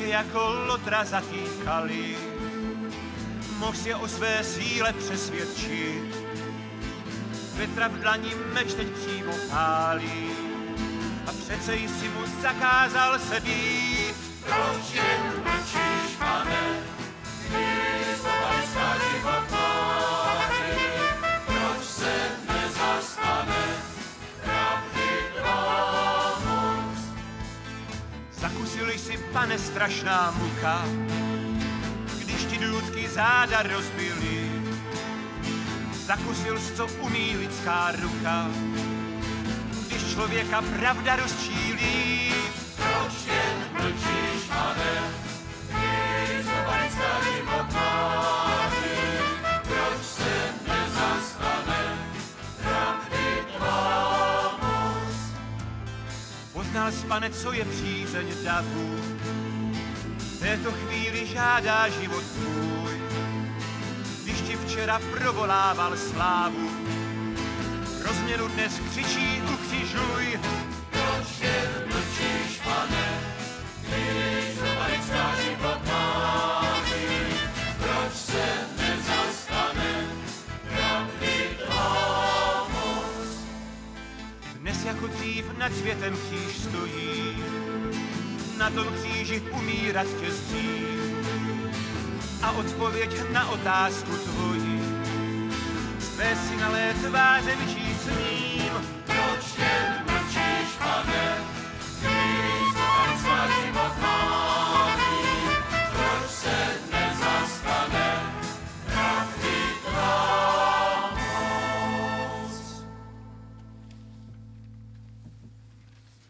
tě jako lotra zatýkali. Mohl je o své síle přesvědčit, Petra v dlani meč teď přímo pálí. A přece jsi mu zakázal se být. Proč jen mlčíš, Pane, když zloba lidská život tvoří? Proč se nezastane pravdy tvou? Zakusil jsi, Pane, strašná muka, když ti důtky záda rozbily. Zakusil jsi, co umí lidská ruka, když člověka pravda rozčílí. Proč jen mlčíš, Pane, když zloba lidská život tvoří? Proč se nezastane pravdy tvou? Poznal jsi, Pane, co je přízeň davu, v této chvíli žádá život tvůj. Když ti včera provolával slávu, rozměru dnes křičí ukřižuj. Proč jen mlčíš, Pane, když zloba lidská život tvoří? Proč se nezastane pravdy tvou? Dnes jako dřív nad světem kříž stojí, na tom kříži umírat tě zdřív. A odpověď na otázku tvoji tvé synalé tváře vyčíst smím. Proč jen mlčíš, Pane,